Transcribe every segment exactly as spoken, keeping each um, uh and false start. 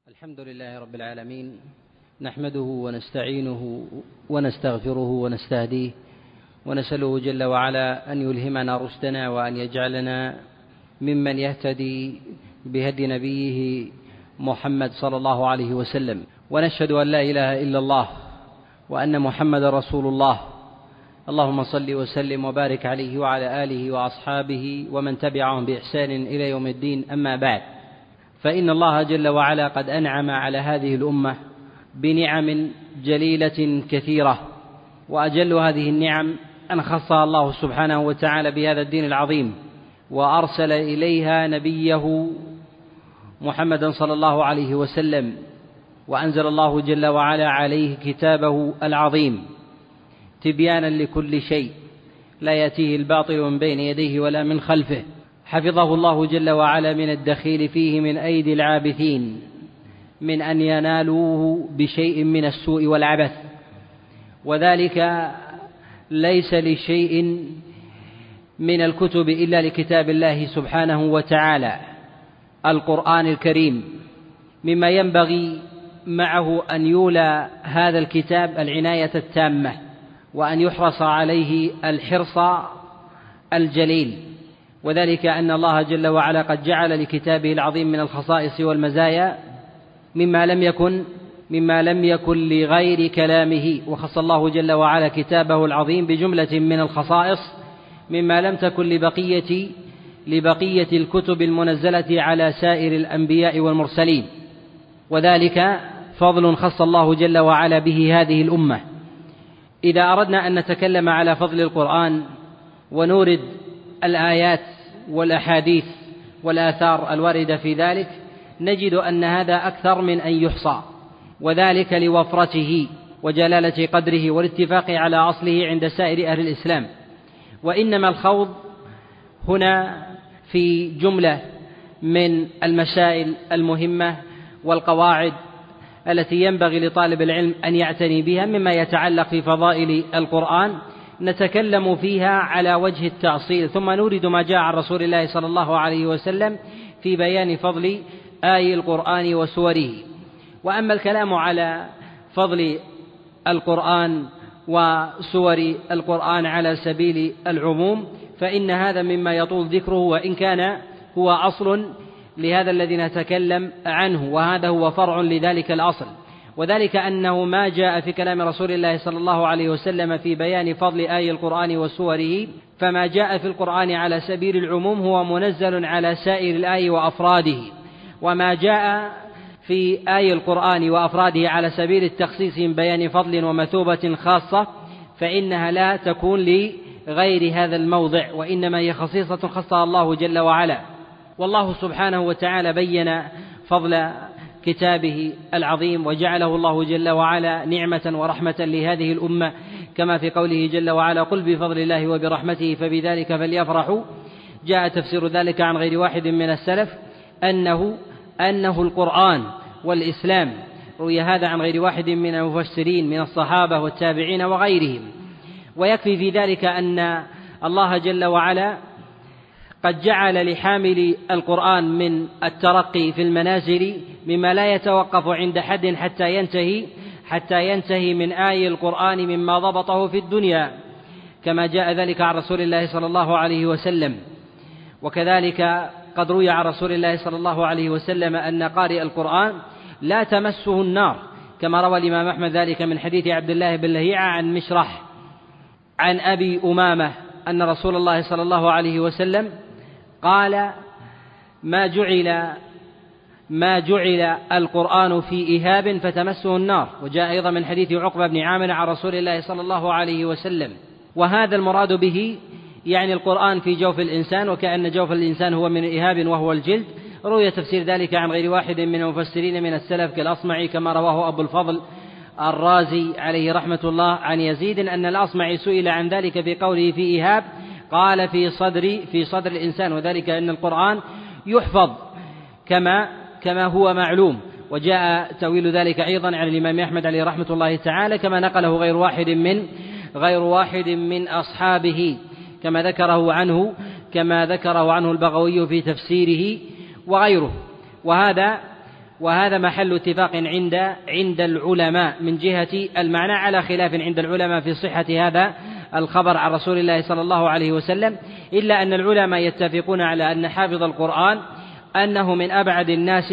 الحمد لله رب العالمين، نحمده ونستعينه ونستغفره ونستهديه ونسأله جل وعلا أن يلهمنا رشدنا وأن يجعلنا ممن يهتدي بهدي نبيه محمد صلى الله عليه وسلم، ونشهد أن لا إله إلا الله وأن محمد رسول الله. اللهم صل وسلم وبارك عليه وعلى آله وأصحابه ومن تبعهم بإحسان إلى يوم الدين. أما بعد، فإن الله جل وعلا قد أنعم على هذه الأمة بنعم جليلة كثيرة، وأجل هذه النعم أن خصها الله سبحانه وتعالى بهذا الدين العظيم، وأرسل إليها نبيه محمدا صلى الله عليه وسلم، وأنزل الله جل وعلا عليه كتابه العظيم تبيانا لكل شيء، لا يأتيه الباطل من بين يديه ولا من خلفه، حفظه الله جل وعلا من الدخيل فيه من أيدي العابثين، من أن ينالوه بشيء من السوء والعبث، وذلك ليس لشيء من الكتب إلا لكتاب الله سبحانه وتعالى القرآن الكريم، مما ينبغي معه أن يولى هذا الكتاب العناية التامة، وأن يحرص عليه الحرص الجليل، وذلك أن الله جل وعلا قد جعل لكتابه العظيم من الخصائص والمزايا مما لم يكن مما لم يكن لغير كلامه، وخص الله جل وعلا كتابه العظيم بجملة من الخصائص مما لم تكن لبقية لبقية الكتب المنزلة على سائر الأنبياء والمرسلين، وذلك فضل خص الله جل وعلا به هذه الأمة. إذا أردنا أن نتكلم على فضل القرآن ونورد الآيات والأحاديث والآثار الواردة في ذلك، نجد أن هذا أكثر من أن يحصى، وذلك لوفرته وجلالة قدره والاتفاق على أصله عند سائر أهل الإسلام. وإنما الخوض هنا في جملة من المسائل المهمة والقواعد التي ينبغي لطالب العلم أن يعتني بها مما يتعلق في فضائل القرآن، نتكلم فيها على وجه التأصيل، ثم نورد ما جاء عن رسول الله صلى الله عليه وسلم في بيان فضل آي القرآن وسوره. وأما الكلام على فضل القرآن وسور القرآن على سبيل العموم فإن هذا مما يطول ذكره، وإن كان هو أصل لهذا الذي نتكلم عنه، وهذا هو فرع لذلك الأصل، وذلك أنه ما جاء في كلام رسول الله صلى الله عليه وسلم في بيان فضل آي القرآن وسوره، فما جاء في القرآن على سبيل العموم هو منزل على سائر الآي وأفراده، وما جاء في آي القرآن وأفراده على سبيل التخصيص من بيان فضل ومثوبة خاصة فإنها لا تكون لغير هذا الموضع، وإنما هي خصيصة خصها الله جل وعلا. والله سبحانه وتعالى بين فضل كتابه العظيم وجعله الله جل وعلا نعمة ورحمة لهذه الأمة، كما في قوله جل وعلا: قل بفضل الله وبرحمته فبذلك فليفرحوا. جاء تفسير ذلك عن غير واحد من السلف أنه أنه القرآن والإسلام، روي هذا عن غير واحد من المفسرين من الصحابة والتابعين وغيرهم. ويكفي في ذلك أن الله جل وعلا قد جعل لحامل القرآن من الترقي في المنازل مما لا يتوقف عند حد حتى ينتهي حتى ينتهي من آي القرآن مما ضبطه في الدنيا، كما جاء ذلك عن رسول الله صلى الله عليه وسلم. وكذلك قد روي عن رسول الله صلى الله عليه وسلم أن قارئ القرآن لا تمسه النار، كما روى الإمام أحمد ذلك من حديث عبد الله بن لهيعة عن مشرح عن أبي أمامة أن رسول الله صلى الله عليه وسلم قال: ما جعل ما جعل القرآن في إهاب فتمسه النار. وجاء أيضا من حديث عقبة بن عامر عن رسول الله صلى الله عليه وسلم. وهذا المراد به يعني القرآن في جوف الإنسان، وكأن جوف الإنسان هو من إهاب وهو الجلد. روي تفسير ذلك عن غير واحد من المفسرين من السلف كالأصمعي، كما رواه أبو الفضل الرازي عليه رحمة الله عن يزيد أن الأصمعي سئل عن ذلك في قوله في إهاب قال: في صدر في صدر الإنسان، وذلك أن القرآن يحفظ كما كما هو معلوم. وجاء تأويل ذلك أيضا عن الإمام أحمد عليه رحمة الله تعالى، كما نقله غير واحد من غير واحد من أصحابه، كما ذكره عنه كما ذكره عنه البغوي في تفسيره وغيره. وهذا وهذا محل اتفاق عند عند العلماء من جهة المعنى، على خلاف عند العلماء في صحة هذا الخبر عن رسول الله صلى الله عليه وسلم، إلا أن العلماء يتفقون على أن حافظ القرآن أنه من أبعد الناس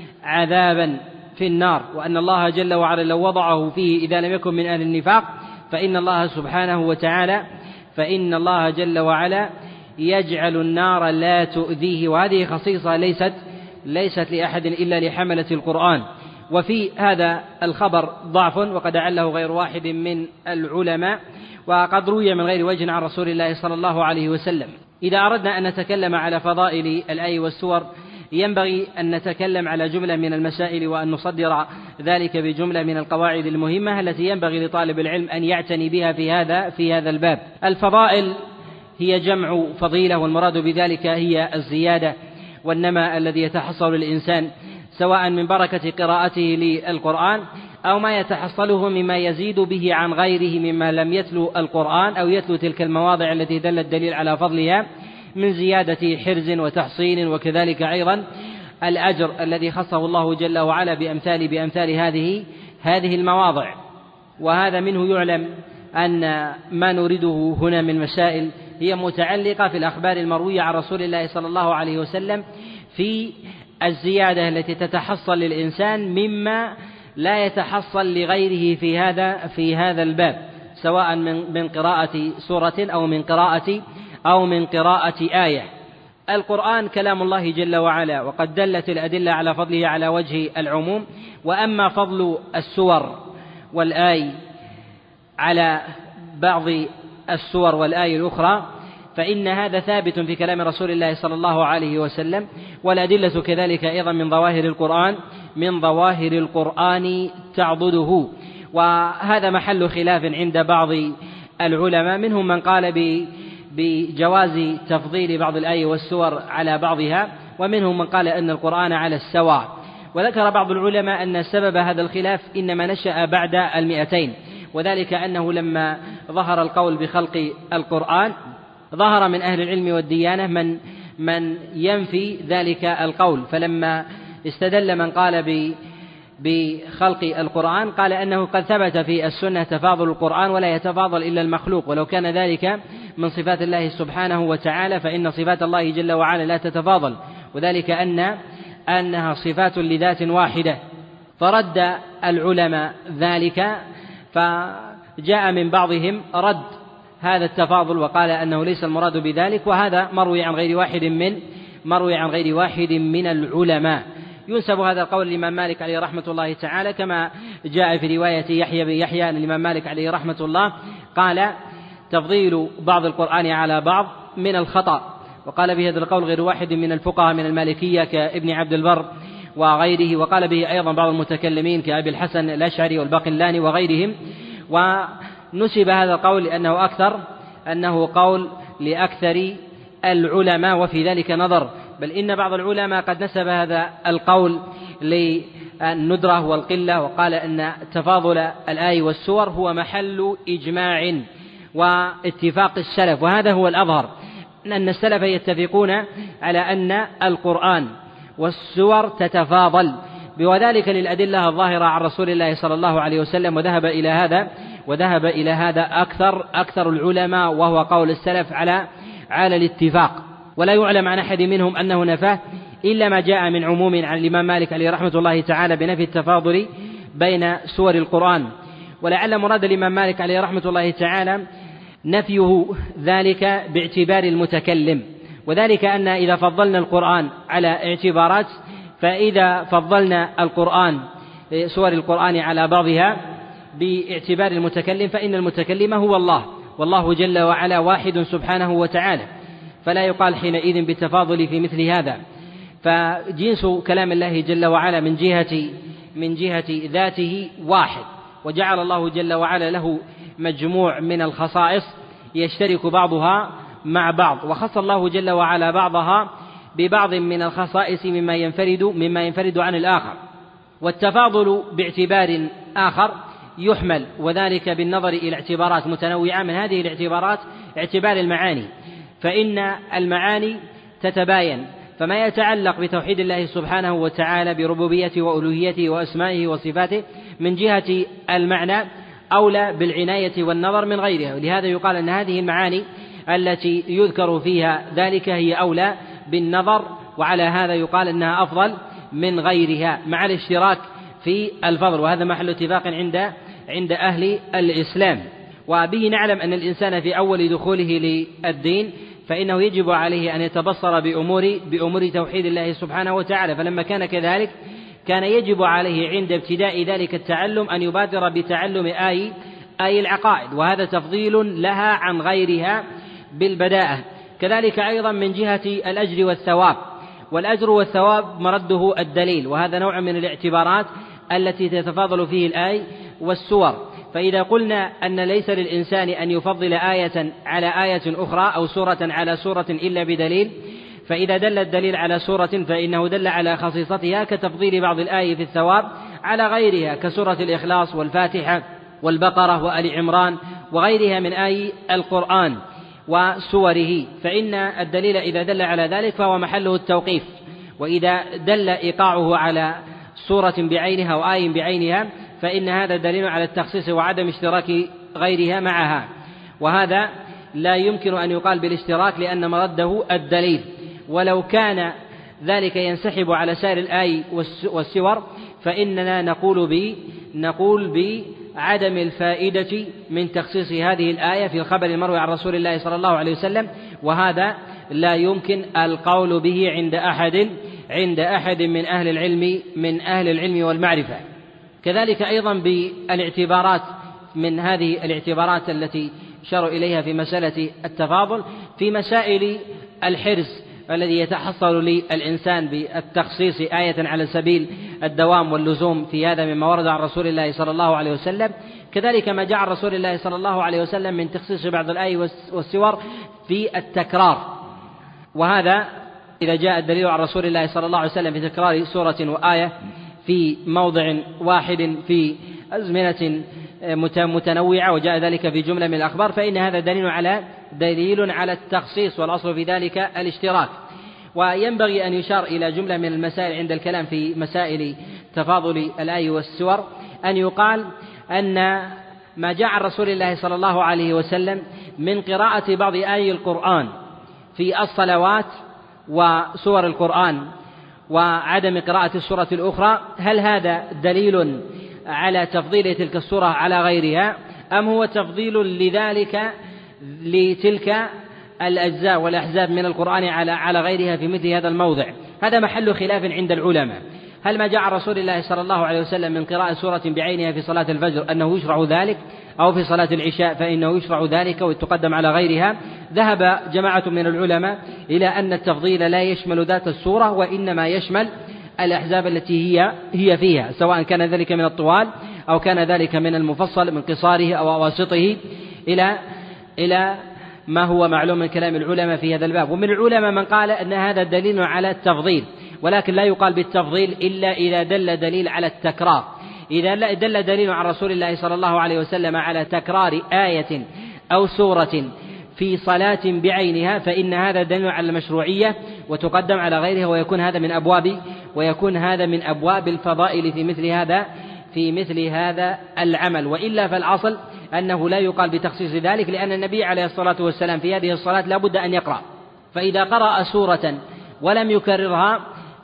عذابا في النار، وأن الله جل وعلا لو وضعه فيه إذا لم يكن من أهل النفاق فإن الله سبحانه وتعالى فإن الله جل وعلا يجعل النار لا تؤذيه، وهذه خصيصة ليست ليست لأحد إلا لحملة القرآن. وفي هذا الخبر ضعف، وقد عله غير واحد من العلماء، وقد روي من غير وجه عن رسول الله صلى الله عليه وسلم. إذا أردنا أن نتكلم على فضائل الآي والسور ينبغي أن نتكلم على جملة من المسائل، وأن نصدر ذلك بجملة من القواعد المهمة التي ينبغي لطالب العلم أن يعتني بها في هذا في هذا الباب. الفضائل هي جمع فضيلة، والمراد بذلك هي الزيادة والنماء الذي يتحصل للإنسان سواء من بركة قراءته للقرآن أو ما يتحصله مما يزيد به عن غيره مما لم يتلو القرآن أو يتلو تلك المواضع التي دل الدليل على فضلها من زيادة حرز وتحصين، وكذلك أيضا الأجر الذي خصه الله جل وعلا بأمثال بأمثال هذه هذه المواضع. وهذا منه يعلم أن ما نريده هنا من مسائل هي متعلقة في الأخبار المروية عن رسول الله صلى الله عليه وسلم في الزيادة التي تتحصل للإنسان مما لا يتحصل لغيره في هذا في هذا الباب، سواء من من قراءة سورة أو من قراءة أو من قراءة آية. القرآن كلام الله جل وعلا، وقد دلت الأدلة على فضله على وجه العموم. وأما فضل السور والآي على بعض السور والآي الأخرى فإن هذا ثابت في كلام رسول الله صلى الله عليه وسلم، والأدلة كذلك أيضا من ظواهر القرآن من ظواهر القرآن تعضده. وهذا محل خلاف عند بعض العلماء، منهم من قال بجواز تفضيل بعض الآي والسور على بعضها، ومنهم من قال أن القرآن على السواء. وذكر بعض العلماء أن سبب هذا الخلاف إنما نشأ بعد المئتين، وذلك أنه لما ظهر القول بخلق القرآن ظهر من أهل العلم والديانة من من ينفي ذلك القول، فلما استدل من قال بخلق القرآن قال أنه قد ثبت في السنة تفاضل القرآن ولا يتفاضل إلا المخلوق، ولو كان ذلك من صفات الله سبحانه وتعالى فإن صفات الله جل وعلا لا تتفاضل، وذلك أن أنها صفات لذات واحدة. فرد العلماء ذلك، فجاء من بعضهم رد هذا التفاضل وقال أنه ليس المراد بذلك، وهذا مروي عن غير واحد من مروي عن غير واحد من العلماء. ينسب هذا القول للإمام مالك عليه رحمة الله تعالى، كما جاء في رواية يحيى بن يحيى أن الإمام مالك عليه رحمة الله قال تفضيل بعض القرآن على بعض من الخطأ، وقال بهذا القول غير واحد من الفقهاء من المالكية كابن عبد البر وغيره، وقال به أيضا بعض المتكلمين كأبي الحسن الأشعري والباقلاني وغيرهم. ونسب هذا القول لأنه أكثر أنه قول لأكثر العلماء، وفي ذلك نظر، بل إن بعض العلماء قد نسب هذا القول للندرة والقلة، وقال أن تفاضل الآي والسور هو محل إجماع واتفاق السلف، وهذا هو الأظهر أن السلف يتفقون على أن القرآن والسور تتفاضل، وذلك للأدلة الظاهرة عن رسول الله صلى الله عليه وسلم، وذهب إلى هذا وذهب إلى هذا أكثر أكثر العلماء، وهو قول السلف على على الاتفاق. ولا يعلم عن أحد منهم أنه نفاه إلا ما جاء من عموم عن الإمام مالك عليه رحمة الله تعالى بنفي التفاضل بين سور القرآن. ولعل مراد الإمام مالك عليه رحمة الله تعالى نفيه ذلك باعتبار المتكلم، وذلك أن إذا فضلنا القرآن على اعتبارات، فإذا فضلنا القرآن سور القرآن على بعضها باعتبار المتكلم فإن المتكلم هو الله، والله جل وعلا واحد سبحانه وتعالى، فلا يقال حينئذ بالتفاضل في مثل هذا. فجنس كلام الله جل وعلا من جهة من جهة ذاته واحد، وجعل الله جل وعلا له مجموع من الخصائص يشترك بعضها مع بعض، وخص الله جل وعلا بعضها ببعض من الخصائص مما ينفرد مما ينفرد عن الآخر. والتفاضل باعتبار آخر يحمل، وذلك بالنظر إلى اعتبارات متنوعة، من هذه الاعتبارات اعتبار المعاني، فإن المعاني تتباين فما يتعلق بتوحيد الله سبحانه وتعالى بربوبيته وألوهيته وأسمائه وصفاته من جهة المعنى أولى بالعناية والنظر من غيرها، ولهذا يقال أن هذه المعاني التي يذكر فيها ذلك هي أولى بالنظر، وعلى هذا يقال أنها أفضل من غيرها مع الاشتراك في الفضل، وهذا محل اتفاق عند عند أهل الإسلام. وبه نعلم أن الإنسان في أول دخوله للدين فإنه يجب عليه أن يتبصر بأمور بأمور توحيد الله سبحانه وتعالى، فلما كان كذلك كان يجب عليه عند ابتداء ذلك التعلم أن يبادر بتعلم آي آي العقائد، وهذا تفضيل لها عن غيرها بالبداءة. كذلك أيضا من جهة الأجر والثواب، والأجر والثواب مرده الدليل، وهذا نوع من الاعتبارات التي تتفاضل فيه الآي والسور. فإذا قلنا أن ليس للإنسان أن يفضل آية على آية أخرى أو سورة على سورة إلا بدليل، فإذا دل الدليل على سورة فإنه دل على خصيصتها، كتفضيل بعض الآية في الثواب على غيرها كسورة الإخلاص والفاتحة والبقرة وآل عمران وغيرها من آي القرآن وسوره، فإن الدليل إذا دل على ذلك فهو محله التوقيف، وإذا دل إيقاعه على سورة بعينها وآي بعينها فإن هذا دليل على التخصيص وعدم اشتراك غيرها معها، وهذا لا يمكن أن يقال بالاشتراك لأن مرده الدليل، ولو كان ذلك ينسحب على سائر الآي والسور فإننا نقول ب نقول بعدم الفائدة من تخصيص هذه الآية في الخبر المروي عن رسول الله صلى الله عليه وسلم، وهذا لا يمكن القول به عند أحد عند أحد من أهل العلم من أهل العلم والمعرفة. كذلك أيضا بالاعتبارات من هذه الاعتبارات التي شروا إليها في مسألة التفاضل في مسائل الحرز الذي يتحصل للإنسان بالتخصيص آية على سبيل الدوام واللزوم في هذا مما ورد عن رسول الله صلى الله عليه وسلم، كذلك ما جاء عن رسول الله صلى الله عليه وسلم من تخصيص بعض الآي والسور في التكرار، وهذا إذا جاء الدليل عن رسول الله صلى الله عليه وسلم في تكرار سورة وآية في موضع واحد في أزمنة متنوعة وجاء ذلك في جملة من الأخبار فإن هذا دليل على دليل على التخصيص، والأصل في ذلك الاشتراك. وينبغي أن يشار إلى جملة من المسائل عند الكلام في مسائل تفاضل الآي والسور، أن يقال أن ما جاء عن رسول الله صلى الله عليه وسلم من قراءة بعض آي القرآن في الصلوات وسور القرآن وعدم قراءة السورة الأخرى، هل هذا دليل على تفضيل تلك السورة على غيرها، أم هو تفضيل لذلك لتلك الأجزاء والأحزاب من القرآن على على غيرها في مثل هذا الموضع؟ هذا محل خلاف عند العلماء، هل ما جاء عن رسول الله صلى الله عليه وسلم من قراءة سورة بعينها في صلاة الفجر أنه يشرع ذلك، أو في صلاة العشاء فإنه يشرع ذلك ويتقدم على غيرها؟ ذهب جماعة من العلماء إلى أن التفضيل لا يشمل ذات السورة، وإنما يشمل الأحزاب التي هي هي فيها، سواء كان ذلك من الطوال أو كان ذلك من المفصل من قصاره أو أواسطه إلى إلى ما هو معلوم من كلام العلماء في هذا الباب. ومن العلماء من قال أن هذا دليل على التفضيل، ولكن لا يقال بالتفضيل إلا إذا دل دليل على التكرار. إذا دل دليل عن رسول الله صلى الله عليه وسلم على تكرار آية أو سورة في صلاة بعينها فإن هذا دليل على المشروعية وتقدم على غيرها، ويكون هذا من أبواب ويكون هذا من أبواب الفضائل في مثل هذا في مثل هذا العمل. وإلا فالأصل أنه لا يقال بتخصيص ذلك، لأن النبي عليه الصلاة والسلام في هذه الصلاة لا بد أن يقرأ، فإذا قرأ سورة ولم يكررها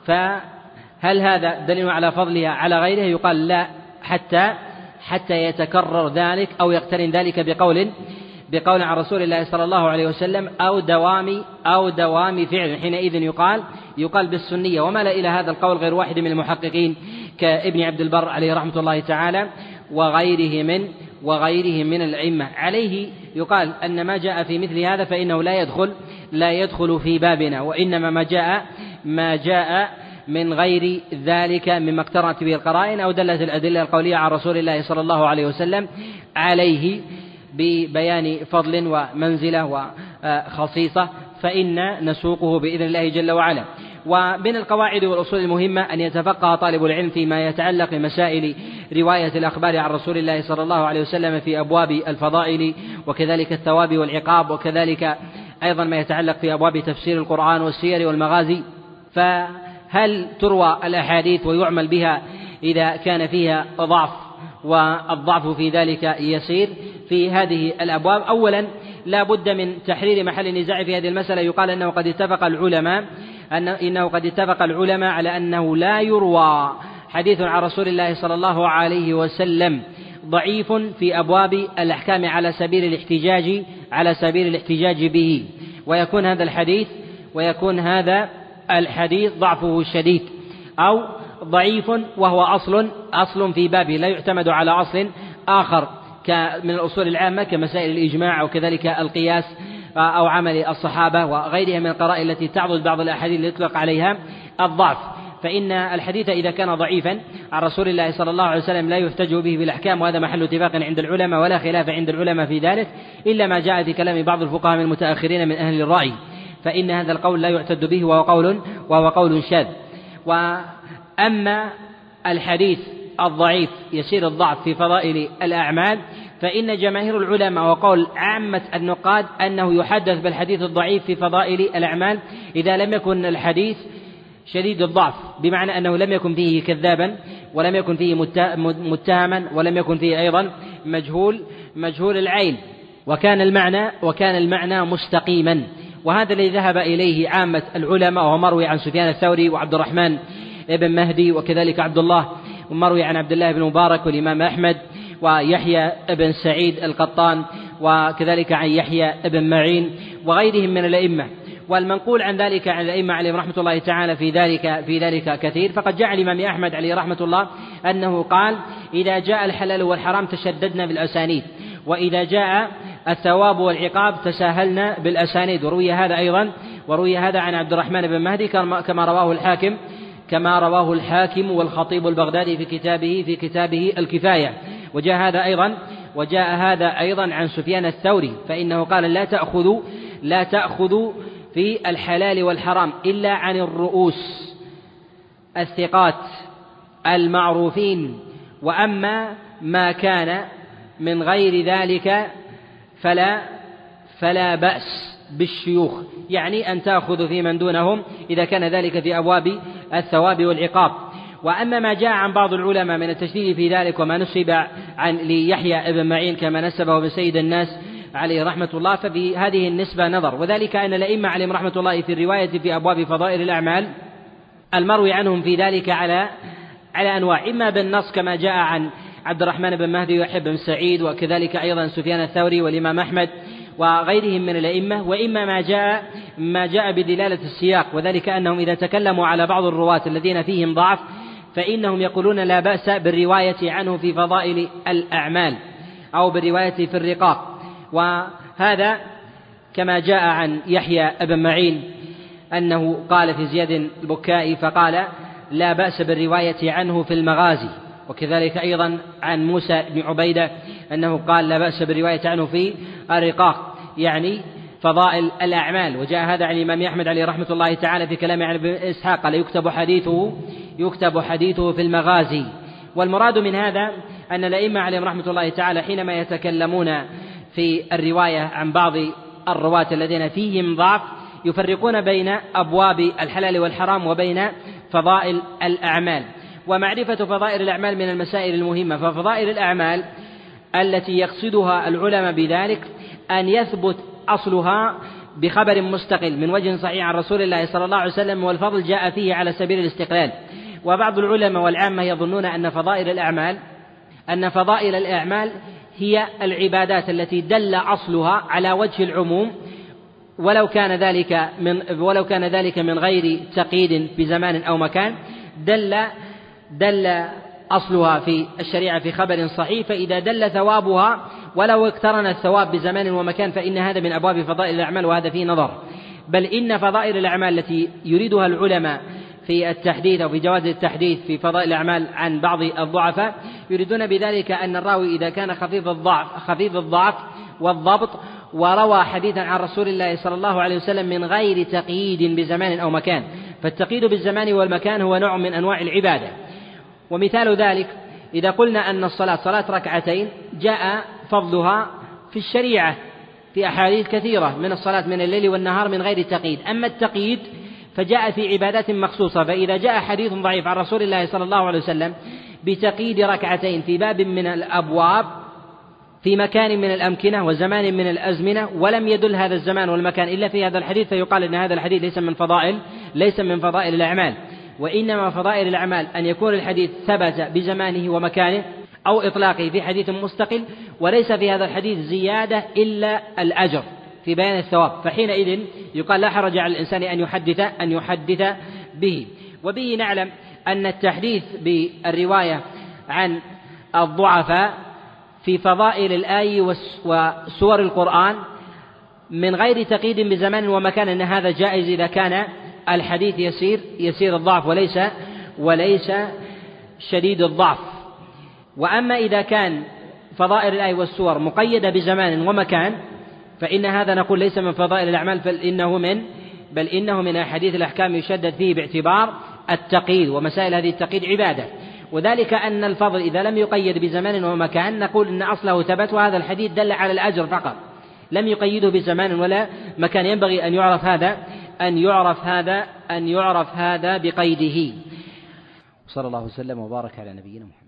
فهل هذا دليل على فضلها على غيرها؟ يقال لا، حتى حتى يتكرر ذلك أو يقترن ذلك بقول بقول عن رسول الله صلى الله عليه وسلم أو دوام أو دوام فعل، حينئذ يقال يقال بالسنية. ومال إلى هذا القول غير واحد من المحققين كابن عبد البر عليه رحمة الله تعالى وغيره من وغيره من الأئمة. عليه يقال أن ما جاء في مثل هذا فإنه لا يدخل لا يدخل في بابنا، وإنما ما جاء ما جاء من غير ذلك مما اقترنت به القرائن أو دلت الأدلة القولية عن رسول الله صلى الله عليه وسلم عليه ببيان فضل ومنزلة وخصيصة، فإن نسوقه بإذن الله جل وعلا. ومن القواعد والأصول المهمة أن يتفقه طالب العلم فيما يتعلق بمسائل رواية الأخبار عن رسول الله صلى الله عليه وسلم في أبواب الفضائل وكذلك الثواب والعقاب، وكذلك أيضا ما يتعلق في أبواب تفسير القرآن والسير والمغازي فهل تروى الأحاديث ويعمل بها إذا كان فيها ضعف والضعف في ذلك يسير؟ في هذه الأبواب أولا لا بد من تحرير محل النزاع في هذه المسألة. يقال أنه قد اتفق العلماء أن إنه قد اتفق العلماء على أنه لا يروى حديث عن رسول الله صلى الله عليه وسلم ضعيف في أبواب الأحكام على سبيل الاحتجاج على سبيل الاحتجاج به، ويكون هذا الحديث ويكون هذا الحديث ضعفه شديد أو ضعيف وهو أصل أصل في بابه لا يعتمد على أصل آخر من الأصول العامة كمسائل الإجماع أو كذلك القياس أو عمل الصحابة وغيرها من القرائن التي تعضد بعض الأحاديث اللي يطلق عليها الضعف. فإن الحديث إذا كان ضعيفا عن رسول الله صلى الله عليه وسلم لا يحتج به بالأحكام، وهذا محل اتفاق عند العلماء ولا خلاف عند العلماء في ذلك، إلا ما جاء في كلام بعض الفقهاء من المتأخرين من أهل الرأي، فإن هذا القول لا يعتد به وهو قول وهو قول شاذ. وأما الحديث الضعيف يسير الضعف في فضائل الأعمال فإن جماهير العلماء وقول عامة النقاد أنه يحدث بالحديث الضعيف في فضائل الأعمال إذا لم يكن الحديث شديد الضعف، بمعنى أنه لم يكن فيه كذابا ولم يكن فيه متهما ولم يكن فيه أيضا مجهول مجهول العين، وكان المعنى وكان المعنى مستقيما. وهذا الذي ذهب إليه عامة العلماء، وهو مروي عن سفيان الثوري وعبد الرحمن بن مهدي وكذلك عبد الله، ومروي عن عبد الله بن مبارك والإمام أحمد ويحيى بن سعيد القطان وكذلك عن يحيى بن معين وغيرهم من الأئمة. والمنقول عن ذلك عن الأئمة عليهم رحمة الله تعالى في ذلك في ذلك كثير. فقد جاء الإمام أحمد عليه رحمة الله أنه قال: إذا جاء الحلال والحرام تشددنا بالأسانيد، وإذا جاء الثواب والعقاب تساهلنا بالأسانيد. وروي هذا أيضا وروي هذا عن عبد الرحمن بن مهدي كما رواه الحاكم كما رواه الحاكم والخطيب البغدادي في كتابه في كتابه الكفاية. وجاء هذا أيضا وجاء هذا أيضا عن سفيان الثوري، فإنه قال: لا تأخذوا لا تأخذوا في الحلال والحرام إلا عن الرؤوس الثقات المعروفين، وأما ما كان من غير ذلك فلا فلا بأس بالشيوخ، يعني أن تأخذوا في من دونهم إذا كان ذلك في أبواب الثواب والعقاب. وأما ما جاء عن بعض العلماء من التشديد في ذلك وما نسب عن ليحيى بن معين كما نسبه بسيد الناس عليه رحمة الله، ففي هذه النسبة نظر، وذلك أن الأئمة عليهم رحمة الله في الرواية في أبواب فضائل الأعمال المروي عنهم في ذلك على على أنواع، إما بالنص كما جاء عن عبد الرحمن بن مهدي ويحيى بن سعيد وكذلك أيضا سفيان الثوري والإمام أحمد وغيرهم من الأئمة، وإما ما جاء ما جاء بدلالة السياق، وذلك أنهم إذا تكلموا على بعض الرواة الذين فيهم ضعف فإنهم يقولون لا بأس بالرواية عنه في فضائل الأعمال أو بالرواية في الرقاق. وهذا كما جاء عن يحيى بن معين أنه قال في زياد البكائي فقال: لا بأس بالرواية عنه في المغازي. وكذلك أيضا عن موسى بن عبيدة أنه قال: لا بأس بالرواية عنه في الرقاق، يعني فضائل الأعمال. وجاء هذا عن الإمام أحمد عليه رحمة الله تعالى في كلام عن ابن إسحاق قال: يكتب حديثه يكتب حديثه في المغازي. والمراد من هذا أن الأئمة عليهم رحمة الله تعالى حينما يتكلمون في الرواية عن بعض الرواة الذين فيهم ضعف يفرقون بين أبواب الحلال والحرام وبين فضائل الأعمال. ومعرفة فضائل الأعمال من المسائل المهمة، ففضائل الأعمال التي يقصدها العلماء بذلك أن يثبت أصلها بخبر مستقل من وجه صحيح عن رسول الله صلى الله عليه وسلم، والفضل جاء فيه على سبيل الاستقلال. وبعض العلماء والعامة يظنون أن فضائل الأعمال أن فضائل الأعمال هي العبادات التي دل أصلها على وجه العموم، ولو كان ذلك من ولو كان ذلك من غير تقييد بزمان أو مكان، دل دل أصلها في الشريعة في خبر صحيح، فإذا دل ثوابها ولو اقترن الثواب بزمان ومكان فإن هذا من أبواب فضائل الأعمال، وهذا فيه نظر. بل إن فضائل الأعمال التي يريدها العلماء في التحديث أو في جواز التحديث في فضائل الأعمال عن بعض الضعفاء يريدون بذلك أن الراوي إذا كان خفيف الضعف خفيف الضعف والضبط وروى حديثا عن رسول الله صلى الله عليه وسلم من غير تقييد بزمان أو مكان، فالتقييد بالزمان والمكان هو نوع من أنواع العبادة. ومثال ذلك إذا قلنا أن الصلاة صلاة ركعتين جاء فضلها في الشريعة في أحاديث كثيرة من الصلاة من الليل والنهار من غير تقييد. أما التقييد فجاء في عبادات مخصوصة. فإذا جاء حديث ضعيف عن رسول الله صلى الله عليه وسلم بتقييد ركعتين في باب من الأبواب في مكان من الأمكنة وزمان من الأزمنة ولم يدل هذا الزمان والمكان إلا في هذا الحديث، فيقال أن هذا الحديث ليس من فضائل ليس من فضائل الأعمال، وإنما فضائل الأعمال أن يكون الحديث ثبت بزمانه ومكانه أو إطلاقه في حديث مستقل، وليس في هذا الحديث زيادة إلا الأجر في بيان الثواب، فحينئذ يقال لا حرج على الإنسان أن يحدث أن يحدث به. وبه نعلم أن التحديث بالرواية عن الضعفاء في فضائل الآي وسور القرآن من غير تقييد بزمان ومكان أن هذا جائز إذا كان الحديث يسير يسير الضعف وليس وليس شديد الضعف. وأما إذا كان فضائل الآي والسور مقيدة بزمان ومكان فإن هذا نقول ليس من فضائل الأعمال، بل إنه من بل إنه من أحاديث الأحكام يشدد فيه باعتبار التقييد، ومسائل هذه التقييد عبادة. وذلك أن الفضل إذا لم يقيد بزمان ومكان نقول إن أصله ثبت، وهذا الحديث دل على الأجر فقط لم يقيده بزمان ولا مكان. ينبغي أن يعرف هذا أن يعرف هذا أن يعرف هذا بقيده. صلى الله وسلم وبارك على نبينا محمد.